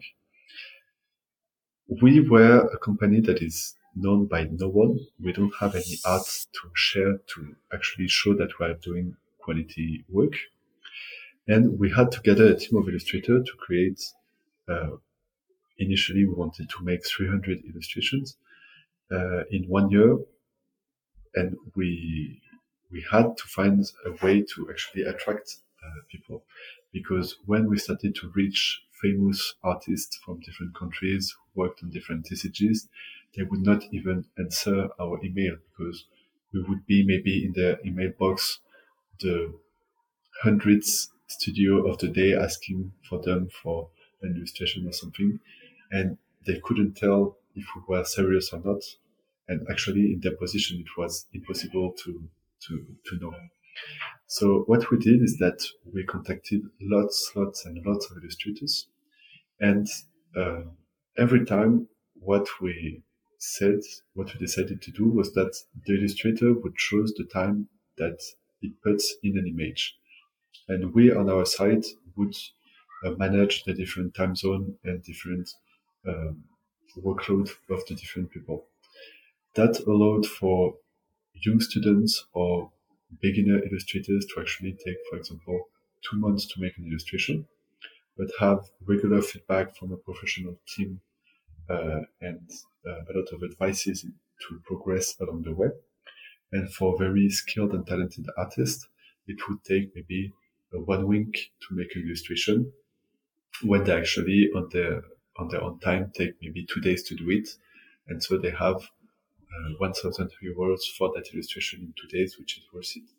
We were a company that is known by no one. We don't have any art to share to actually show that we are doing quality work. And we had to gather a team of illustrators to create, uh, initially we wanted to make 300 illustrations in 1 year. And we had to find a way to actually attract people, because when we started to reach famous artists from different countries who worked on different TCGs, they would not even answer our email, because we would be maybe in their email box the hundredth studio of the day asking for them for an illustration or something, and they couldn't tell if we were serious or not. And actually, in their position, it was impossible to know. So what we did is that we contacted lots and lots of illustrators, and uh, every time what we decided to do was that the illustrator would choose the time that it puts in an image, and we on our side would manage the different time zone and different um, workload of the different people. That allowed for young students or beginner illustrators to actually take, for example, 2 months to make an illustration, but have regular feedback from a professional team and a lot of advices to progress along the way. And for very skilled and talented artists, it would take maybe 1 week to make an illustration, when they actually on their own time take maybe 2 days to do it. And so they have 1,000 euros for that illustration in 2 days, which is worth it.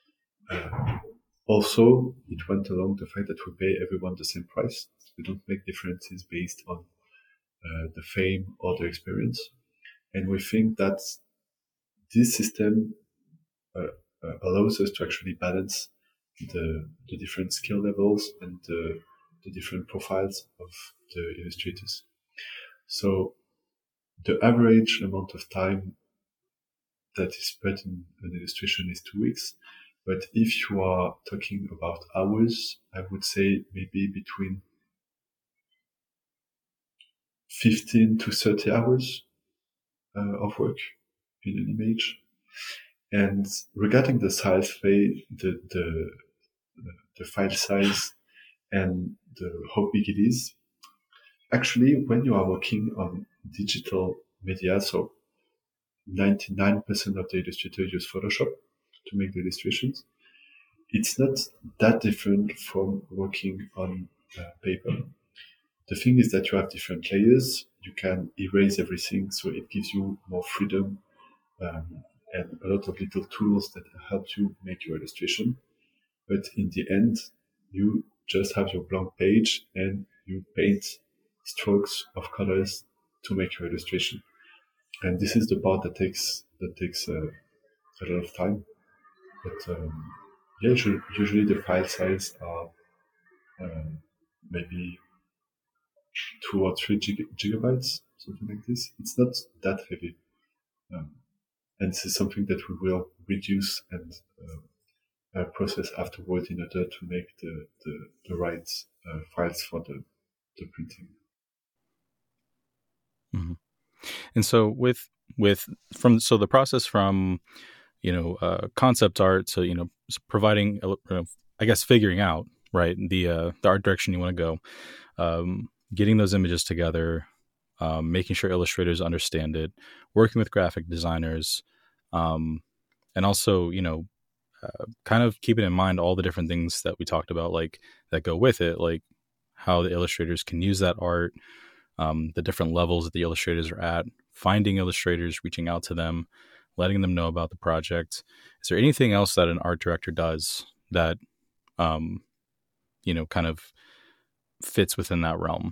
Also, it went along the fact that we pay everyone the same price. We don't make differences based on the fame or the experience. And we think that this system allows us to actually balance the different skill levels and the different profiles of the illustrators. So the average amount of time that is spent in an illustration is 2 weeks. But if you are talking about hours, I would say maybe between 15 to 30 hours of work in an image. And regarding the size, the file size and how big it is, actually, when you are working on digital media, so 99% of the illustrators use Photoshop to make the illustrations. It's not that different from working on paper. The thing is that you have different layers. You can erase everything, so it gives you more freedom and a lot of little tools that help you make your illustration. But in the end, you just have your blank page and you paint strokes of colors to make your illustration. And this is the part that takes a lot of time. But yeah, usually the file size are maybe 2 or 3 gigabytes, something like this. It's not that heavy. And this is something that we will reduce and process afterward in order to make the right files for the printing. Mm-hmm. And so the process from concept art to providing, I guess, figuring out right the art direction you want to go, getting those images together, making sure illustrators understand it, working with graphic designers, and also kind of keeping in mind all the different things that we talked about, like that go with it, like how the illustrators can use that art, the different levels that the illustrators are at, finding illustrators, reaching out to them, letting them know about the project. Is there anything else that an art director does that, kind of fits within that realm?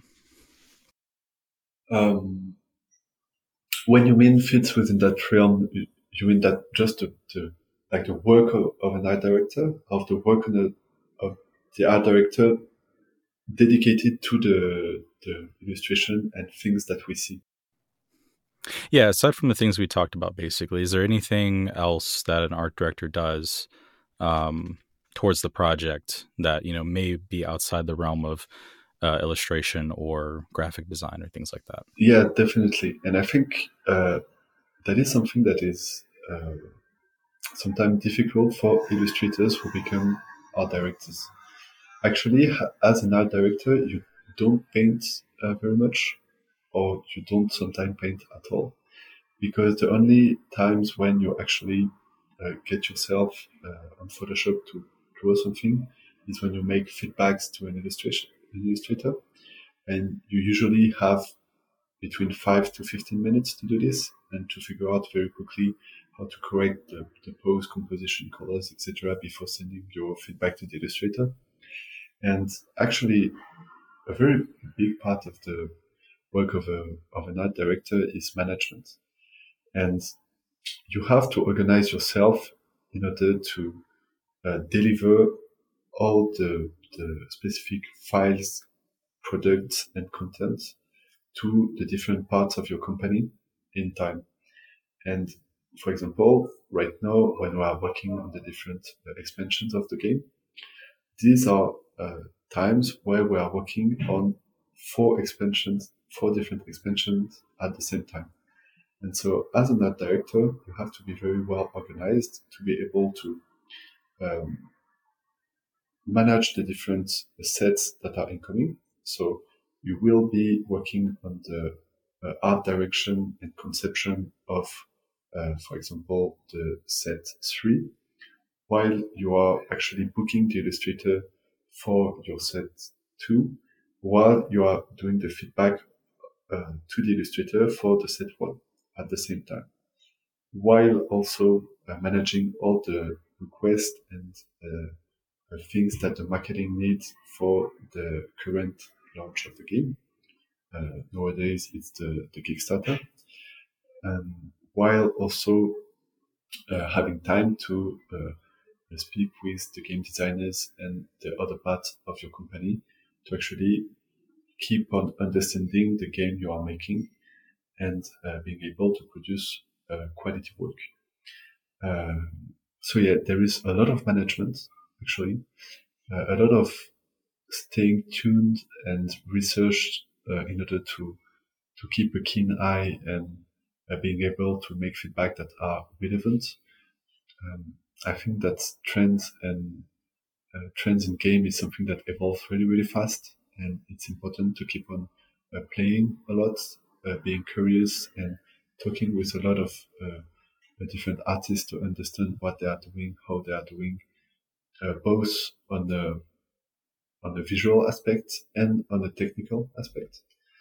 When you mean fits within that realm, you mean that just the work of an art director, of the work of the art director dedicated to the illustration and things that we see? Yeah, aside from the things we talked about, basically, is there anything else that an art director does towards the project that may be outside the realm of illustration or graphic design or things like that? Yeah, definitely. And I think that is something that is sometimes difficult for illustrators who become art directors. Actually, as an art director, you don't paint very much, or you don't sometimes paint at all, because the only times when you actually get yourself on Photoshop to draw something is when you make feedbacks to an illustrator, and you usually have between 5 to 15 minutes to do this and to figure out very quickly how to correct the pose, composition, colors, etc. before sending your feedback to the illustrator. And actually, a very big part of the work of an art director is management. And you have to organize yourself in order to deliver all the specific files, products, and content to the different parts of your company in time. And for example, right now, when we are working on the different expansions of the game, these are times where we are working on 4 different expansions at the same time. And so as an art director, you have to be very well organized to be able to manage the different sets that are incoming. So you will be working on the art direction and conception of, for example, the set 3, while you are actually booking the illustrator for your set 2, while you are doing the feedback to the illustrator for the set 1 at the same time, while also managing all the requests and things that the marketing needs for the current launch of the game. Nowadays, it's the Kickstarter. While also having time to speak with the game designers and the other parts of your company to actually keep on understanding the game you are making and being able to produce quality work. So yeah, there is a lot of management, actually, a lot of staying tuned and research in order to keep a keen eye and being able to make feedback that are relevant. I think that trends in game is something that evolves really, really fast, and it's important to keep on playing a lot, being curious, and talking with a lot of different artists to understand what they are doing, how they are doing, both on the visual aspect and on the technical aspect.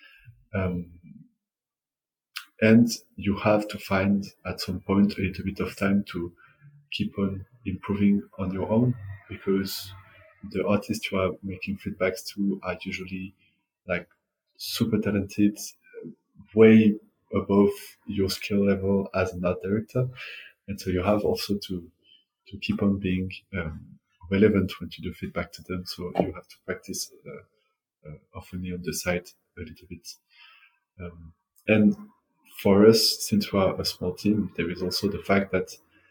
And you have to find at some point a little bit of time to keep on improving on your own, because the artists you are making feedbacks to are usually like super talented, way above your skill level as an art director. And so you have also to keep on being relevant when you do feedback to them. So you have to practice often on the side a little bit. And for us, since we are a small team, there is also the fact that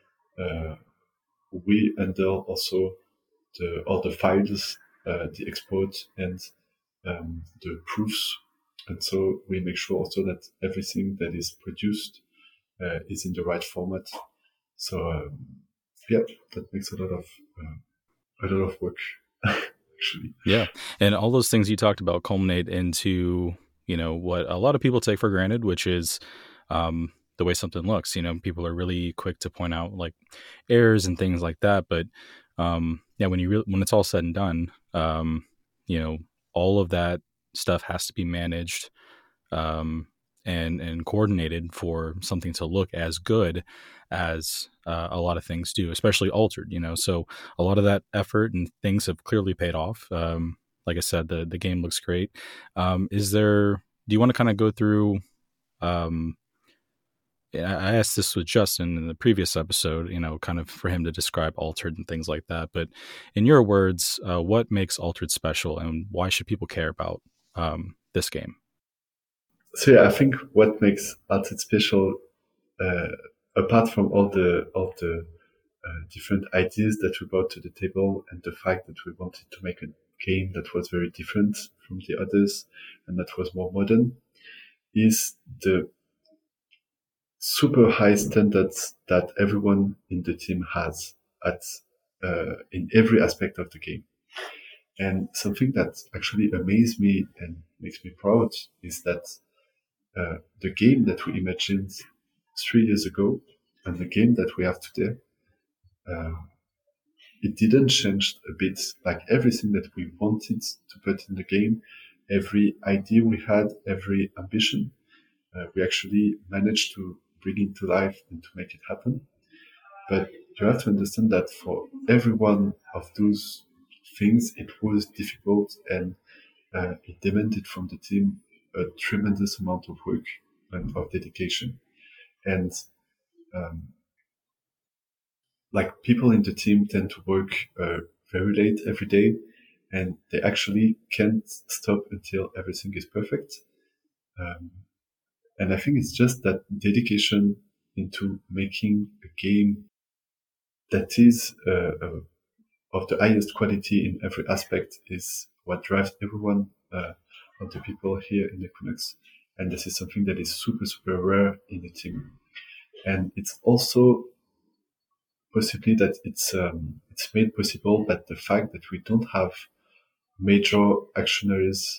we handle also all the files, the export, and the proofs. And so we make sure also that everything that is produced is in the right format. So yeah, that makes a lot of work actually. Yeah, and all those things you talked about culminate into what a lot of people take for granted, which is the way something looks. People are really quick to point out like errors and things like that, but yeah, when it's all said and done, all of that stuff has to be managed and coordinated for something to look as good as a lot of things do, especially Altered. So a lot of that effort and things have clearly paid off. Like I said, the game looks great. Do you want to kind of go through? I asked this with Justin in the previous episode, kind of for him to describe Altered and things like that. But in your words, what makes Altered special, and why should people care about this game? So yeah, I think what makes Altered special, apart from all the different ideas that we brought to the table, and the fact that we wanted to make a game that was very different from the others and that was more modern, is the super high standards that everyone in the team has in every aspect of the game. And something that actually amazed me and makes me proud is that the game that we imagined 3 years ago and the game that we have today, it didn't change a bit. Like everything that we wanted to put in the game, every idea we had, every ambition, we actually managed to bring it to life and to make it happen. But you have to understand that for every one of those things, it was difficult and it demanded from the team a tremendous amount of work and of dedication. And like people in the team tend to work very late every day, and they actually can't stop until everything is perfect. And I think it's just that dedication into making a game that is of the highest quality in every aspect is what drives everyone of the people here in Equinox. And this is something that is super, super rare in the team. And it's also possibly that it's made possible by the fact that we don't have major actionaries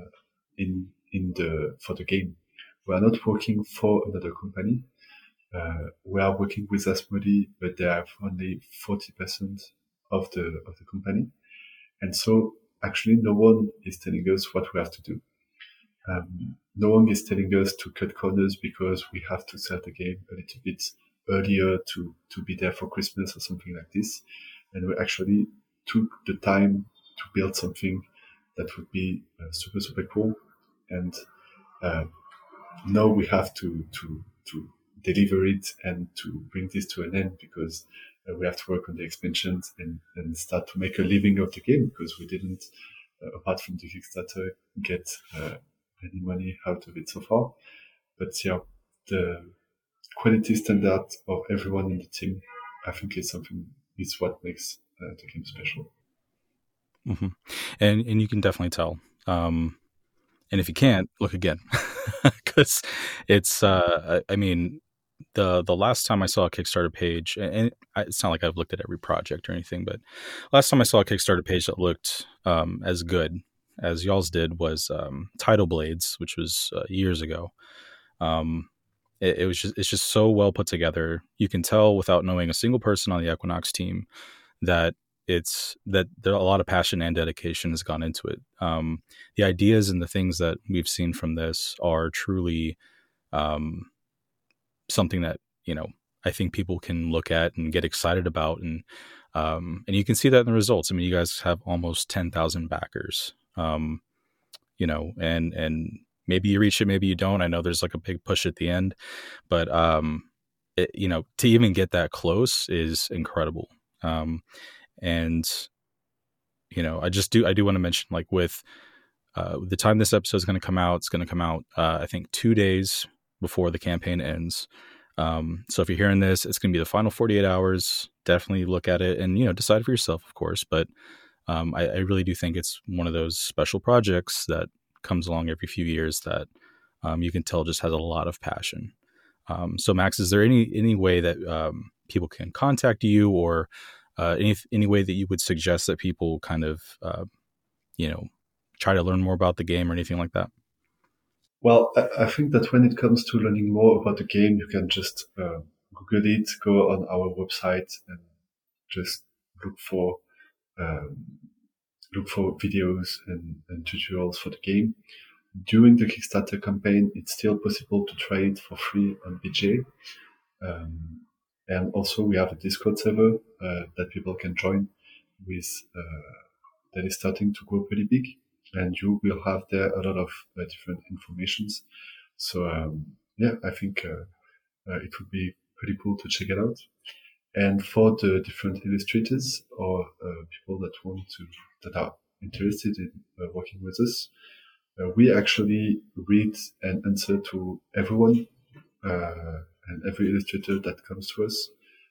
for the game. We are not working for another company. We are working with Asmodee, but they have only 40% of the company, and so actually no one is telling us what we have to do. No one is telling us to cut corners because we have to sell the game a little bit earlier to be there for Christmas or something like this. And we actually took the time to build something that would be super, super cool. And now we have to deliver it and to bring this to an end because we have to work on the expansions and start to make a living of the game because we didn't, apart from the Kickstarter, get any money out of it so far. But yeah, the quality standard of everyone in the team, I think is what makes the game special. Mm-hmm. And you can definitely tell. And if you can't, look again, because it's. I mean, the last time I saw a Kickstarter page, and it's not like I've looked at every project or anything, but last time I saw a Kickstarter page that looked as good as y'all's did was Tidal Blades, which was years ago. It's just so well put together. You can tell without knowing a single person on the Equinox team that there are a lot of passion and dedication has gone into it. The ideas and the things that we've seen from this are truly something that I think people can look at and get excited about, and you can see that in the results. I mean, you guys have almost 10,000 backers, and maybe you reach it, maybe you don't. I know there's like a big push at the end, but to even get that close is incredible. And I do want to mention, like, with the time this episode is going to come out, it's going to come out, I think 2 days before the campaign ends. So if you're hearing this, it's going to be the final 48 hours. Definitely look at it and, decide for yourself, of course. But I really do think it's one of those special projects that comes along every few years that you can tell just has a lot of passion. So Max, is there any way that people can contact you, or any way that you would suggest that people kind of, try to learn more about the game or anything like that? Well, I think that when it comes to learning more about the game, you can just Google it, go on our website, and just look for um, videos and tutorials for the game. During the Kickstarter campaign, it's still possible to try it for free on BJ. And also we have a Discord server that people can join with that is starting to grow pretty big. And you will have there a lot of different informations. So I think it would be pretty cool to check it out. And for the different illustrators or people that are interested in working with us, we actually read and answer to everyone and every illustrator that comes to us.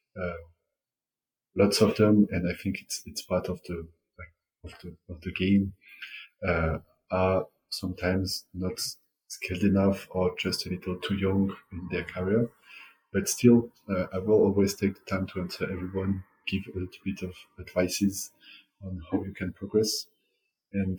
Lots of them, and I think it's part of the game. Are sometimes not skilled enough or just a little too young in their career. But still, I will always take the time to answer everyone, give a little bit of advices on how you can progress. And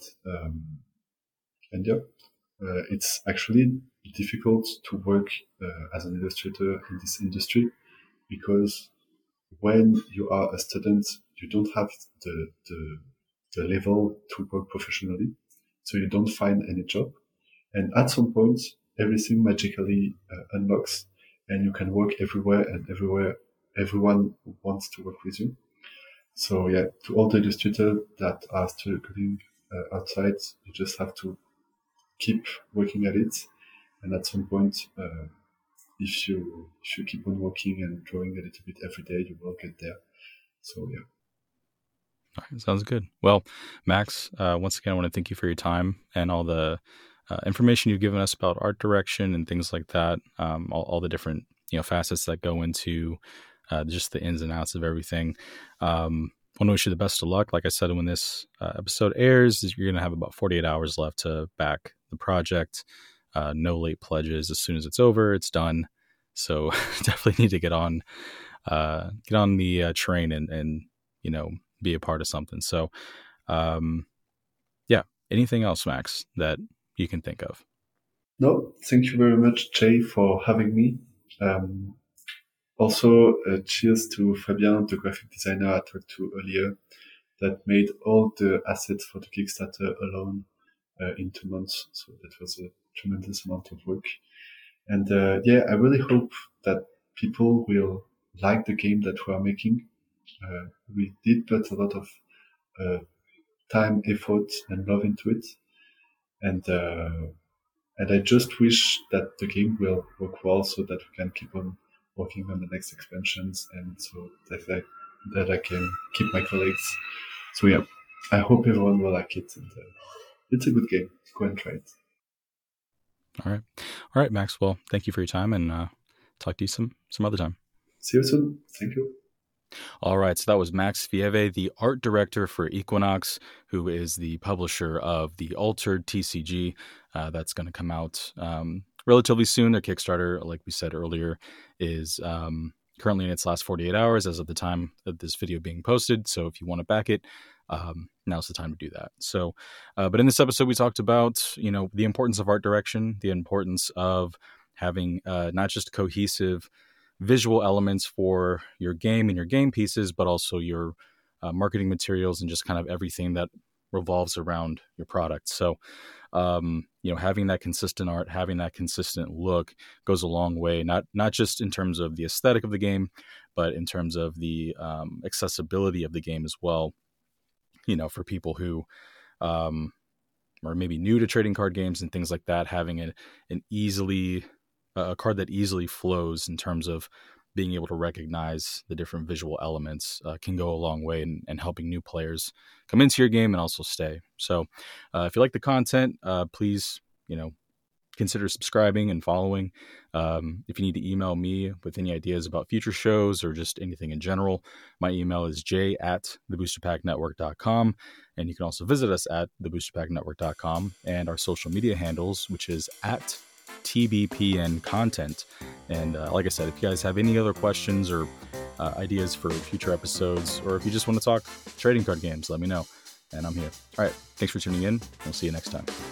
it's actually difficult to work as an illustrator in this industry, because when you are a student, you don't have the level to work professionally, so you don't find any job. And at some point, everything magically unlocks, and you can work everywhere, and everyone wants to work with you. So yeah, to all the illustrators that are struggling outside, you just have to keep working at it, and at some point, if you keep on working and drawing a little bit every day, you will get there. So yeah. All right, sounds good. Well, Max, once again, I want to thank you for your time and all the information you've given us about art direction and things like that. All the different facets that go into just the ins and outs of everything. I want to wish you the best of luck. Like I said, when this episode airs, you're going to have about 48 hours left to back the project. No late pledges. As soon as it's over, it's done. So definitely need to get on the train and be a part of something. So, anything else, Max, that you can think of? No, thank you very much, Jay, for having me. Also, cheers to Fabien, the graphic designer I talked to earlier, that made all the assets for the Kickstarter alone in 2 months. So that was a tremendous amount of work. And I really hope that people will like the game that we are making. We did put a lot of time, effort, and love into it, and I just wish that the game will work well, so that we can keep on working on the next expansions, and so that I can keep my colleagues. So yeah, I hope everyone will like it, and it's a good game. Go and try it. All right, Max. Well, thank you for your time, and talk to you some other time. See you soon. Thank you. All right, so that was Max Fieve, the art director for Equinox, who is the publisher of the Altered TCG that's going to come out relatively soon. Their Kickstarter, like we said earlier, is currently in its last 48 hours as of the time of this video being posted. So if you want to back it, now's the time to do that. So, but in this episode, we talked about, the importance of art direction, the importance of having not just cohesive visual elements for your game and your game pieces, but also your marketing materials and just kind of everything that revolves around your product. So, having that consistent art, having that consistent look goes a long way, not just in terms of the aesthetic of the game, but in terms of the accessibility of the game as well. For people who or maybe new to trading card games and things like that, having a card that easily flows in terms of being able to recognize the different visual elements can go a long way in helping new players come into your game and also stay. So if you like the content, please, consider subscribing and following. If you need to email me with any ideas about future shows or just anything in general, my email is j@theboosterpacknetwork.com. And you can also visit us at theboosterpacknetwork.com and our social media handles, which is at TBPN content. And like I said, if you guys have any other questions or ideas for future episodes, or if you just want to talk trading card games, let me know. And I'm here. All right. Thanks for tuning in. We'll see you next time.